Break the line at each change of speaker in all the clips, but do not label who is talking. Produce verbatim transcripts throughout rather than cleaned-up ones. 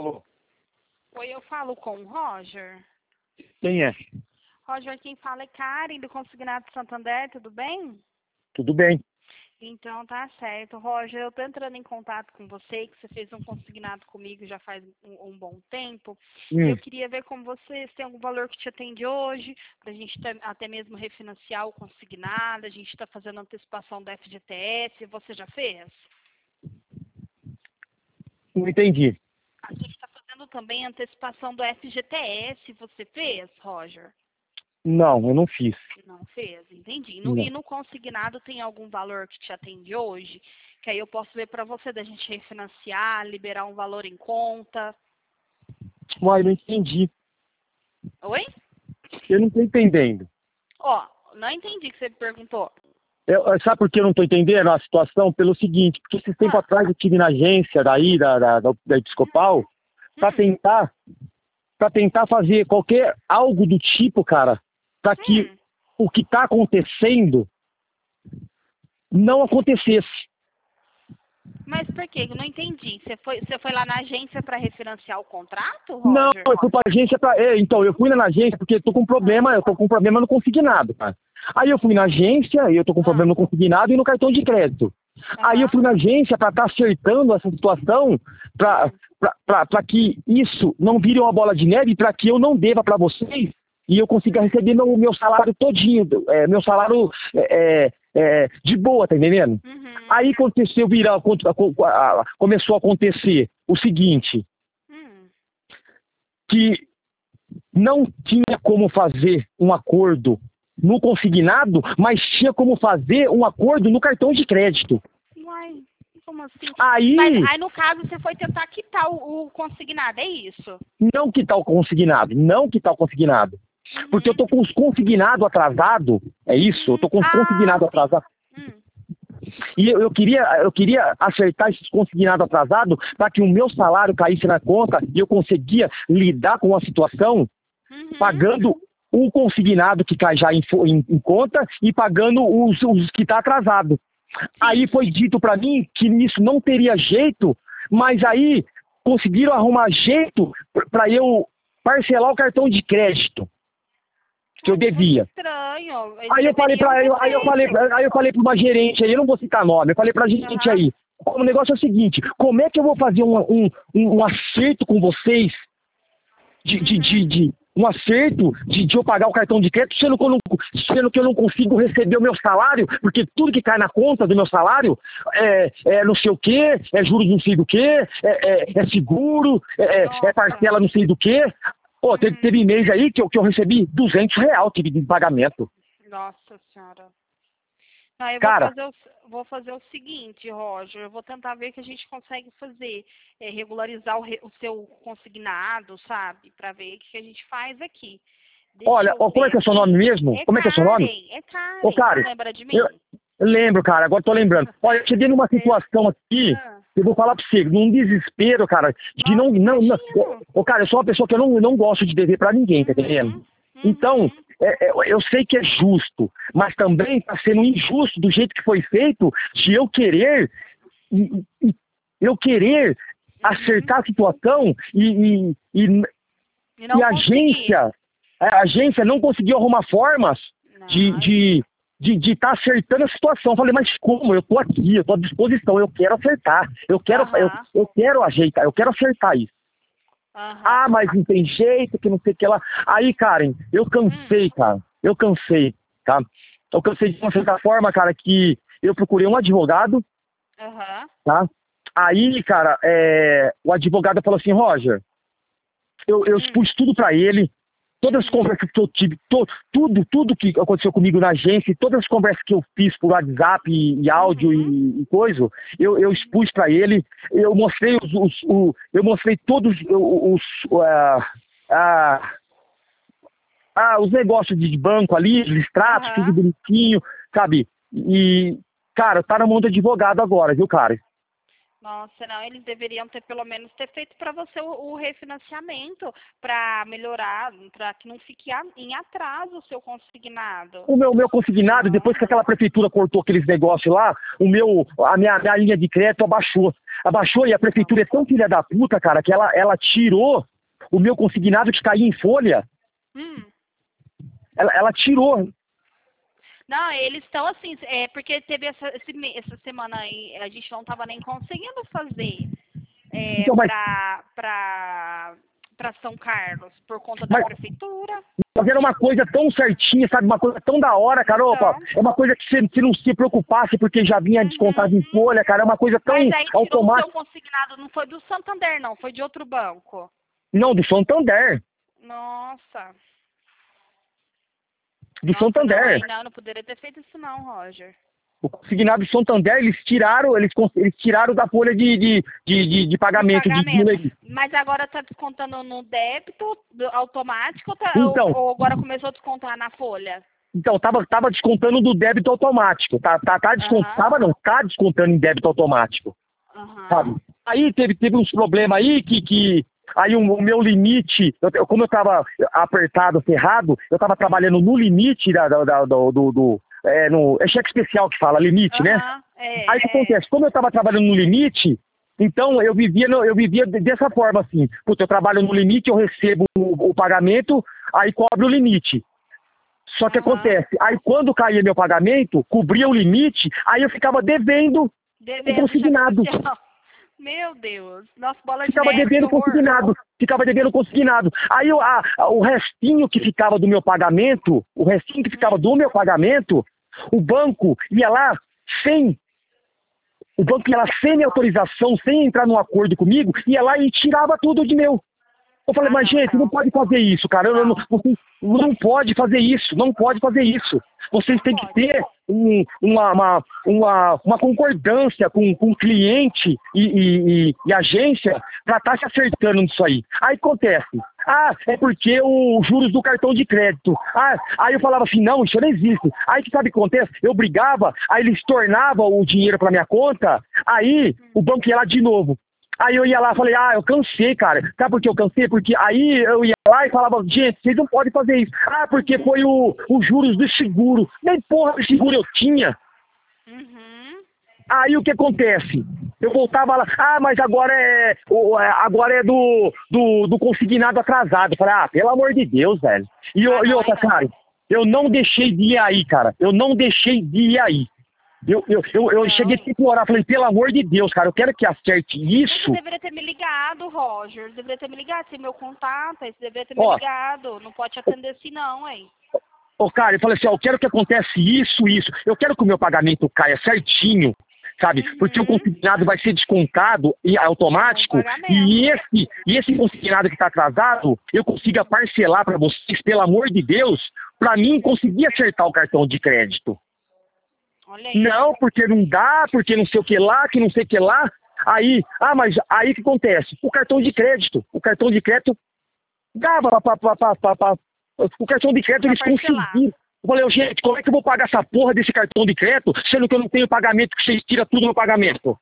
Alô?
Oi, eu falo com o Roger.
Quem é?
Roger, quem fala é Karen, do Consignado Santander, tudo bem?
Tudo bem.
Então tá certo. Roger, eu tô entrando em contato com você, que você fez um consignado comigo já faz um, um bom tempo. E
Hum.
eu queria ver como você, se tem algum valor que te atende hoje, pra gente ter, até mesmo refinanciar o consignado, a gente tá fazendo antecipação do F G T S, você já fez?
Não entendi.
A gente tá fazendo também antecipação do F G T S, você fez, Roger?
Não, eu não fiz.
Não fez, entendi. No,
Não.
e no consignado tem algum valor que te atende hoje? Que aí eu posso ver para você da gente refinanciar, liberar um valor em conta.
Uai, não entendi.
Oi?
Eu não estou entendendo.
Ó, não entendi o que você me perguntou.
Eu, sabe por que eu não estou entendendo a situação? Pelo seguinte, porque esses tempos
Ah.
atrás eu estive na agência daí, da, da, da, da Episcopal, para
Hum.
tentar, para tentar fazer qualquer algo do tipo, cara, para que
Hum.
o que está acontecendo não acontecesse.
Mas por quê? Eu não entendi. Você foi, você foi lá na agência para refinanciar o contrato,
Não,
Roger?
eu fui pra agência pra. É, então, eu fui lá na agência porque eu tô com problema, eu tô com problema no consignado, cara. Aí eu fui na agência, e eu tô com problema no consignado e no cartão de crédito. Aí eu fui na agência pra estar acertando essa situação, pra,
Hum.
pra, pra, pra que isso não vire uma bola de neve, pra que eu não deva pra vocês e eu consiga receber meu, meu salário todinho, é, meu salário é, é, é, de boa, tá entendendo?
Uhum.
Aí aconteceu virar, começou a acontecer o seguinte,
Hum.
que não tinha como fazer um acordo no consignado, mas tinha como fazer um acordo no cartão de crédito.
Uai, como assim?
Aí,
Mas aí no caso você foi tentar quitar o, o consignado, é isso?
não quitar o consignado, não quitar o consignado.
Uhum.
Porque eu tô com os consignados atrasados, é isso? Eu tô com os
Ah,
consignados
sim.
atrasados.
Hum.
E eu, eu, queria, eu queria acertar esses consignados atrasados para que o meu salário caísse na conta e eu conseguia lidar com a situação
Uhum.
pagando o consignado que cai já em, em, em conta e pagando os, os que está atrasado. Aí foi dito para mim que isso não teria jeito, mas aí conseguiram arrumar jeito para eu parcelar o cartão de crédito que eu devia.
Estranho. Eles
Aí eu falei para
deveriam ter
aí eu falei,
feito.
aí eu falei para uma gerente aí, eu não vou citar nome, eu falei para a gerente
Aham.
aí, o negócio é o seguinte, como é que eu vou fazer um, um, um, um acerto com vocês de, de, de, de um acerto de, de eu pagar o cartão de crédito, sendo que, eu não, sendo que eu não consigo receber o meu salário, porque tudo que cai na conta do meu salário é, é não sei o que, é juros não sei do que, é, é, é seguro, é, é parcela não sei do que. Pô, teve, teve mês aí que eu, que eu recebi duzentos reais tive de pagamento.
Nossa senhora. Não, eu vou
Cara,
fazer, o, vou fazer o seguinte, Roger, eu vou tentar ver o que a gente consegue fazer, é, regularizar o, re, o seu consignado, sabe, para ver o que a gente faz aqui. Deixa
olha,
eu
ó, como é
ver
que é o seu nome
aqui.
mesmo?
É
Como é que é o seu nome?
Karen, é Karen.
Ô, Karen,
Você lembra de mim?
eu, eu lembro, cara, agora tô lembrando. Olha, eu cheguei numa situação aqui,
Ah.
eu vou falar pra você, num desespero, cara, de que não,
Nossa,
não, não.
imagino.
Ô, cara, eu sou uma pessoa que eu não, não gosto de dever pra ninguém, tá entendendo?
Uhum,
Então,
uhum.
é, é, eu sei que é justo, mas também está sendo injusto do jeito que foi feito, de eu querer, e, e- eu querer acertar a situação e, e, e,
E não
e a
consegui.
agência, a agência não conseguiu arrumar formas de
Não,
de de de estar acertando a situação. Eu falei, mas como? Eu tô aqui, eu tô à disposição, eu quero acertar, eu quero, eu,
aham,
eu quero ajeitar, eu quero acertar isso.
aham.
Ah, mas não tem jeito, que não sei o que lá. Aí, Karen, eu
Hum,
cansei, cara. Eu cansei, tá? Eu cansei de uma certa forma, cara, que eu procurei um advogado,
aham.
tá? Aí, cara, é, o advogado falou assim, Roger, eu, eu
Hum,
expus tudo pra ele, todas as
uhum,
conversas que eu tive, to, tudo, tudo que aconteceu comigo na agência, todas as conversas que eu fiz por WhatsApp e, e áudio
uhum,
e, e coisa, eu, eu expus pra ele, eu mostrei os, os o, eu mostrei todos os, os uh, ah, ah, os negócios de banco ali, extratos, tudo
aham.
bonitinho, sabe? E, cara, tá na mão do advogado agora, viu, cara?
Nossa, não, eles deveriam ter pelo menos ter feito para você o, o refinanciamento para melhorar, para que não fique a, em atraso o seu consignado.
O meu, meu consignado, depois que aquela prefeitura cortou aqueles negócios lá, o meu, a minha, minha linha de crédito abaixou. abaixou e a prefeitura é tão filha da puta, cara, que ela, ela tirou o meu consignado que caía em folha.
Hum.
Ela, ela tirou.
Não, eles estão assim, é porque teve essa, esse, me- essa semana aí, a gente não estava nem conseguindo fazer é,
Então, mas,
para para para São Carlos, por conta da
mas,
prefeitura.
mas era uma coisa tão certinha, sabe? Uma coisa tão da hora, cara. Opa,
Então,
é uma coisa que você, você não se preocupasse porque já vinha descontado em
uhum.
folha, cara. É uma coisa tão
Mas aí tirou o seu
automática.
consignado, não foi do Santander, não, foi de outro banco.
Não, do Santander.
Nossa.
Do
Nossa, não,
Santander.
aí não, não poderia ter feito isso não, Roger.
O consignado do Santander, eles tiraram, eles, cons- eles tiraram da folha de, de, de, de, de
De
pagamento. De,
pagamento.
de-
Mas agora tá descontando no débito do- automático ou, tá- ou-
Então,
ou agora começou a descontar na folha?
então tava, tava descontando do débito automático. Tá, tá, tá descontando,
Aham,
tava não, tá descontando em débito automático. Sabe?
aham,
Aí teve, teve uns problemas aí que, que aí o, o meu limite, eu, eu- como eu tava apertado, ferrado, eu tava trabalhando no limite da, da, da- do, do, do- é, no, é cheque especial que fala, limite, né?
aham, é,
Aí o que
é.
acontece? Como eu tava trabalhando no limite, então eu vivia, no- eu vivia de- dessa forma assim, puta, eu trabalho no limite, eu recebo o, o pagamento, aí cobro o limite. Só que
Aham.
acontece, aí quando caía meu pagamento, cobria o limite, aí eu ficava devendo o
Devendo
consignado.
cheque especial. Meu Deus, nossa bola de
Ficava
neve, que
devendo
horror.
consignado, ficava devendo consignado. Aí o, a- a- o restinho que ficava do meu pagamento, o restinho que ficava do meu pagamento, o banco ia lá sem, o banco ia lá sem minha autorização, sem entrar num acordo comigo, ia lá e tirava tudo de meu. Eu falei,
Ah,
mas
não,
gente,
não.
não pode fazer isso, cara. Eu não,
Não.
você não pode fazer isso, não pode fazer isso. Vocês
Não
têm que
pode.
ter um- uma, uma, uma, uma concordância com, com cliente e, e, e- e agência para estar se acertando nisso aí. Aí acontece. Ah, é porque os juros do cartão de crédito. Ah, aí eu falava assim, não, isso não existe. Aí que sabe o que acontece? Eu brigava, aí eles tornavam o dinheiro para minha conta, aí o banco ia lá de novo. Aí eu ia lá e falei, ah, eu cansei, cara. Sabe por que eu cansei? Porque aí eu ia lá e falava, gente, vocês não podem fazer isso. Ah, porque foi o, os juros do seguro. Nem porra de seguro eu tinha.
Uhum.
Aí o que acontece? Eu voltava lá, ah, mas agora é, o- é- agora é do, do, do consignado atrasado. Eu falei, ah, pelo amor de Deus, velho. E,
Ah,
eu- e
não,
outra,
aí não.
cara, eu não deixei de ir aí, cara. Eu não deixei de ir aí. Eu, eu, eu, eu
Não.
cheguei a implorar, falei, pelo amor de Deus, cara, eu quero que acerte
Você
isso.
deveria ter me ligado, Roger. Você deveria ter me ligado, sem meu contato. Aí você deveria ter me
Ó.
ligado. Não pode te atender assim, não, hein?
Ô, cara, eu falei assim, ó, eu quero que aconteça isso, isso. Eu quero que o meu pagamento caia certinho, sabe?
Uhum.
Porque o consignado vai ser descontado e automático.
No pagamento.
E esse, e esse consignado que está atrasado, eu consiga parcelar para vocês, pelo amor de Deus, para mim conseguir acertar o cartão de crédito.
Olha aí.
Não, porque não dá, porque não sei o que lá, que não sei o que lá. Aí, ah, mas aí o que acontece? O cartão de crédito, o cartão de crédito dava para o cartão de crédito
Pra
eles
parcelar.
conseguiram. Eu falei, gente, como é que eu vou pagar essa porra desse cartão de crédito, sendo que eu não tenho pagamento, que vocês tiram tudo no pagamento?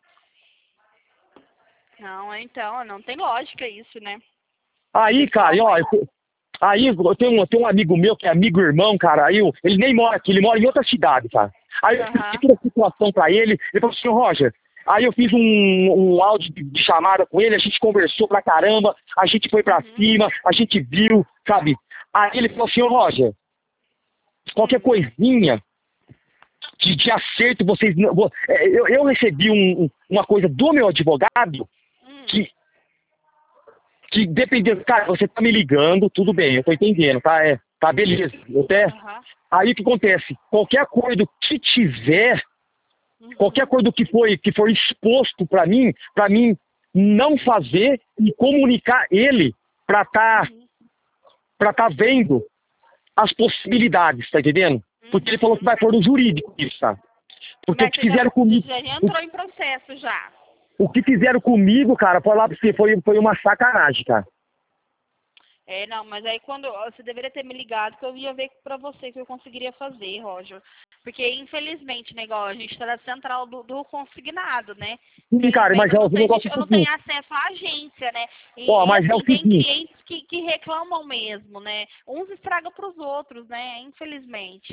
Não, então, não tem lógica isso, né?
Aí, cara, e, ó, eu- aí eu tenho, um, eu tenho um amigo meu que é amigo irmão, cara, aí eu- ele nem mora aqui, ele mora em outra cidade, cara. Aí eu
Aham.
expliquei toda a situação pra ele, ele falou assim, Roger, aí eu fiz um, um áudio de, de chamada com ele, a gente conversou pra caramba, a gente foi pra
Uhum.
cima, a gente viu, sabe? Aí ele falou assim, ô Roger, qualquer coisinha de, de acerto, vocês não... vo- é, Eu, eu recebi um- um- uma coisa do meu advogado
Hum.
que, que dependendo... Cara, você tá me ligando, tudo bem, eu tô entendendo, tá? É, tá, beleza. Eu até...
Aham.
Aí o que acontece? Qualquer acordo que tiver,
Uhum.
qualquer acordo que foi que for exposto para mim, para mim não fazer e comunicar ele para tá
Uhum.
para tá vendo as possibilidades, tá entendendo? Porque ele falou que vai pôr no jurídico isso, tá? Porque
Mas
o que
você já-
fizeram comigo,
Já entrou em processo já.
o que fizeram comigo, cara, falar pra você, foi, foi uma sacanagem, cara.
É, não, mas aí quando você deveria ter me ligado que eu ia ver pra você que eu conseguiria fazer, Roger. Porque infelizmente, né, igual a gente tá na central do, do consignado, né?
Sim, cara, mas
Infelizmente, eu
é o
não tenho,
negócio
eu não
seguinte.
tenho acesso à agência, né? E,
Ó, mas
e,
é o
assim, tem
seguinte.
clientes que, que reclamam mesmo, né? Uns estragam pros outros, né? Infelizmente.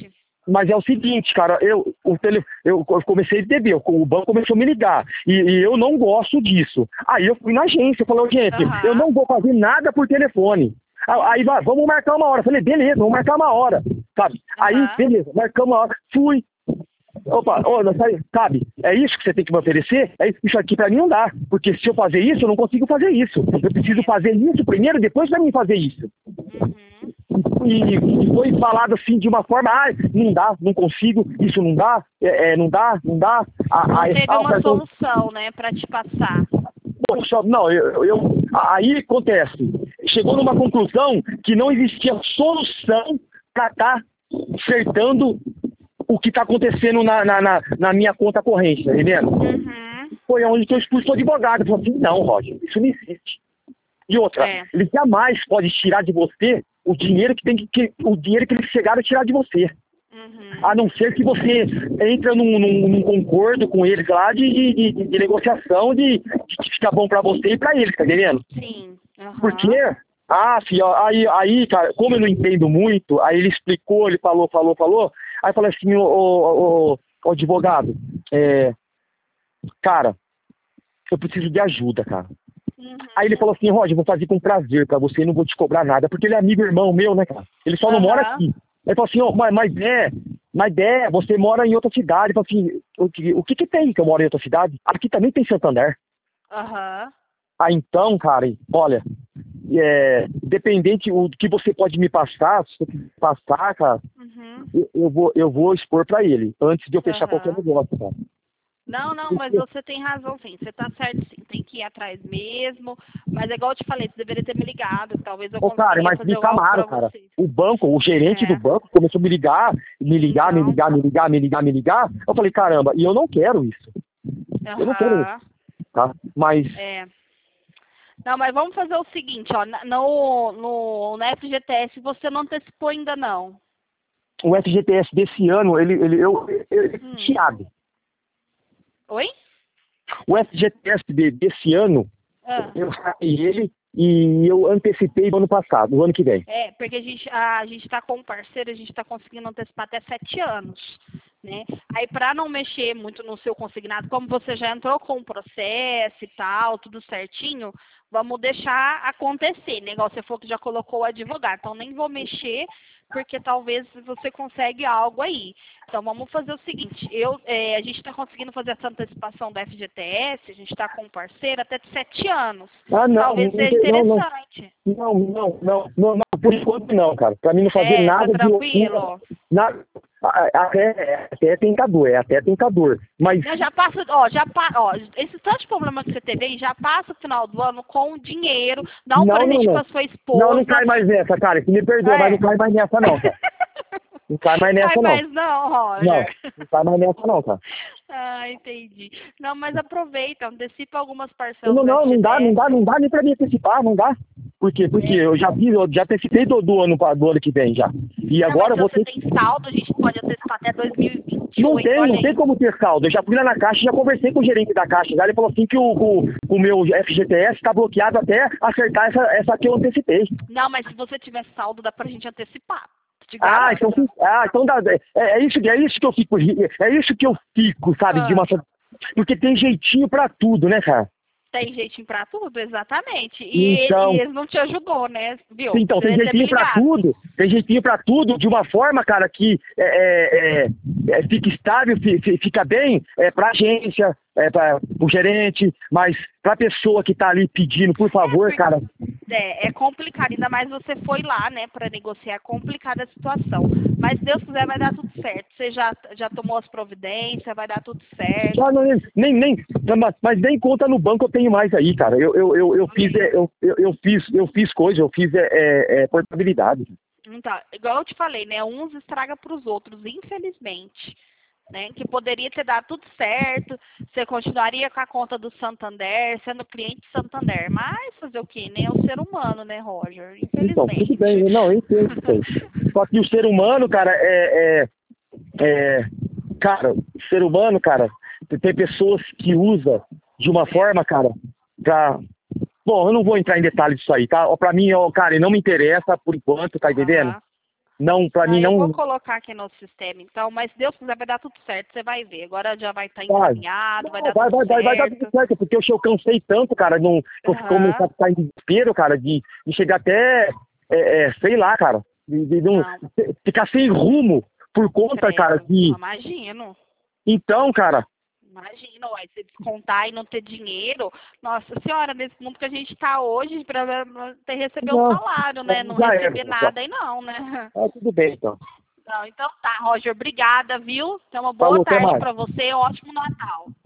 Mas é o seguinte, cara, eu, o tele, eu comecei a beber, o banco começou a me ligar, e, e eu não gosto disso. Aí eu fui na agência, eu falei, gente,
Aham.
eu não vou fazer nada por telefone. Aí vai, vamos marcar uma hora. Eu falei, beleza, vamos marcar uma hora, sabe? Aí,
Aham.
beleza, marcamos uma hora, fui. Opa, ô, não sai- sabe, é isso que você tem que me oferecer? É isso, isso aqui pra mim não dá, porque se eu fazer isso, eu não consigo fazer isso. Eu preciso fazer isso primeiro, depois pra mim fazer isso.
Uhum.
E, e foi falado assim de uma forma, ah, não dá, não consigo, isso não dá, é, é, não dá, não dá. A,
Não
a,
teve
a, o
uma
cartão-
solução, né, para te passar.
Poxa, não, eu, eu, aí acontece, chegou numa conclusão que não existia solução para estar acertando o que está acontecendo na, na, na, na minha conta corrente, tá entendendo?
Uhum.
Foi onde que eu expus o advogado. Eu falei assim, não, Roger, isso não existe. E outra,
É.
ele jamais pode tirar de você o dinheiro que tem que, que o dinheiro que eles chegaram a tirar de você.
Uhum.
A não ser que você entra num, num, num concordo com eles lá de, de, de, de negociação de, de que fica bom pra você e pra eles, tá entendendo?
Sim. Uhum.
Porque, ah, filho, aí, aí, cara, como eu não entendo muito, aí ele explicou, ele falou, falou, falou, aí eu falei assim, ô, ô, ô, ô advogado, é, cara, eu preciso de ajuda, cara.
Uhum.
Aí ele falou assim, Roger, eu vou fazer com prazer pra você, não vou te cobrar nada, porque ele é amigo irmão meu, né, cara? Ele só não
Aham.
mora aqui. Ele falou assim, ó, mas, mas é, mas é, você mora em outra cidade. Eu falei assim, o que, o que que tem que eu moro em outra cidade? Aqui também tem Santander.
Aham.
Ah, então, cara, olha, é, dependente do que você pode me passar, se você quiser passar, cara,
Uhum.
eu, eu vou, eu vou expor pra ele, antes de eu fechar
Aham.
qualquer negócio, cara.
Não, não, mas você tem razão sim, você tá certo sim, tem que ir atrás mesmo, mas é igual eu te falei, você deveria ter me ligado, talvez eu
Ô, cara,
conseguiria
mas
fazer
me
algo pra
chamaram, cara.
você.
O banco, o gerente
É.
do banco começou a me ligar, me ligar, me
Então.
ligar, me ligar, me ligar, me ligar. Eu falei, caramba, e eu não quero isso. Eu não quero isso,
Aham.
tá? Mas,
É. Não, mas vamos fazer o seguinte, ó, na- no, no, no F G T S você não antecipou ainda não.
o F G T S desse ano, ele, ele, eu, eu, eu
Hum.
Thiago,
Oi?
o F G T S de, desse ano,
Ah.
eu saí ele e eu antecipei do ano passado, do ano que vem.
É, porque a gente a, a gente tá com um parceiro, a gente tá conseguindo antecipar até sete anos, né? Aí para não mexer muito no seu consignado, como você já entrou com o processo e tal, tudo certinho, vamos deixar acontecer, né? Igual você falou que já colocou o advogado, então nem vou mexer, porque talvez você consegue algo aí. Então vamos fazer o seguinte, eu, é, a gente está conseguindo fazer essa antecipação da F G T S, a gente está com um parceiro até de sete anos.
Ah, não,
Talvez
não,
seja
não, não,
interessante.
não, não, não, não, não, por enquanto não, cara. Pra mim não fazer
É, tá
nada de
tranquilo?
loucura, na, a- até, até é tentador, é até tentador, mas
Não, já passa, ó, já pa, ó, esse tanto de problema que você teve aí, já passa o final do ano com dinheiro, dá um
não, não,
presente
não,
pra sua esposa.
não, não cai mais nessa, cara, que me perdoa,
É.
mas não cai mais nessa não, cara. Não cai mais nessa
Cai
não.
mais não,
Não,
Roger.
não cai mais nessa não, cara.
Ah, entendi. Não, mas aproveita, antecipa algumas parcelas
Não,
do
não, não dá, não
F G T S.
dá, não dá nem pra me antecipar, não dá. Por quê? Porque
É.
eu já fiz, eu já antecipei do, do ano pa- do ano que vem já. E
Não,
agora
mas
eu vou
se você
ter.
tem saldo, a gente pode antecipar até dois mil e vinte e oito.
Não tem,
olha
não tem
aí.
como ter saldo. Eu já fui lá na Caixa, já conversei com o gerente da Caixa. Já ele falou assim que o, o, o meu F G T S está bloqueado até acertar essa, essa que eu antecipei.
Não, mas se você tiver saldo, dá pra gente antecipar. Te
Ah,
garanto.
então, ah, então dá, é, é, isso, é isso que eu fico, é isso que eu fico, sabe, de
Ah.
uma. Porque tem jeitinho pra tudo, né, cara?
Tem jeitinho pra tudo, exatamente. E,
Então-
ele, e eles não te ajudou, né? Viu?
Então, tem
Você deve ter
jeitinho pra
ligado.
tudo, tem jeitinho pra tudo, de uma forma, cara, que é, é, é, é, fica estável, fi- fi- fica bem é, pra agência, é, pra, pro gerente, mas pra pessoa que tá ali pedindo, por favor,
porque-
cara,
É, é complicado, ainda mais você foi lá, né, pra negociar, é complicada a situação. Mas se Deus quiser, vai dar tudo certo. Você já, já tomou as providências, vai dar tudo certo.
já não, nem, nem, mas- mas nem conta no banco eu tenho mais aí, cara, eu, eu, eu, eu fiz, é, eu, eu, eu fiz, eu fiz coisa, eu fiz é, é, é, portabilidade.
Então, igual eu te falei, né, uns estraga pros outros, infelizmente. Né, que poderia ter dado tudo certo, você continuaria com a conta do Santander, sendo cliente do Santander, mas fazer o quê, né? É o ser humano, né, Roger?
Então,
Infelizmente.
tudo bem, não, eu entendo isso aí. Só que o ser humano, cara, é, é, é, cara, o ser humano, cara, tem pessoas que usam de uma forma, cara, pra... Bom, eu não vou entrar em detalhes disso aí, tá? Ó, pra mim, ó, cara, não me interessa por enquanto, tá entendendo?
Aham.
Não, pra
Ah,
mim
eu
não.
vou colocar aqui no sistema, então, mas se Deus quiser vai dar tudo certo, você vai ver. Agora já vai estar
Vai.
encaminhado, vai
Não,
dar
vai,
tudo
vai, vai, vai dar tudo
certo.
certo, porque eu, eu cansei tanto, cara, não, eu comecei
Aham.
a ficar em desespero, cara, de, de chegar até, é, é, sei lá, cara, de, de não,
Não,
ficar sem rumo por conta, cara,
credo.
de.
Imagino.
Então, cara,
Imagina, uai, você descontar e não ter dinheiro. Nossa senhora, nesse mundo que a gente está hoje, para ter receber o
não,
salário, né? Não
já era.
receber
Então.
nada aí não, né?
Ah, tudo bem, então.
Não, então tá, Roger, obrigada, viu? Então uma boa
Falou, até
tarde
mais.
para você, ótimo Natal.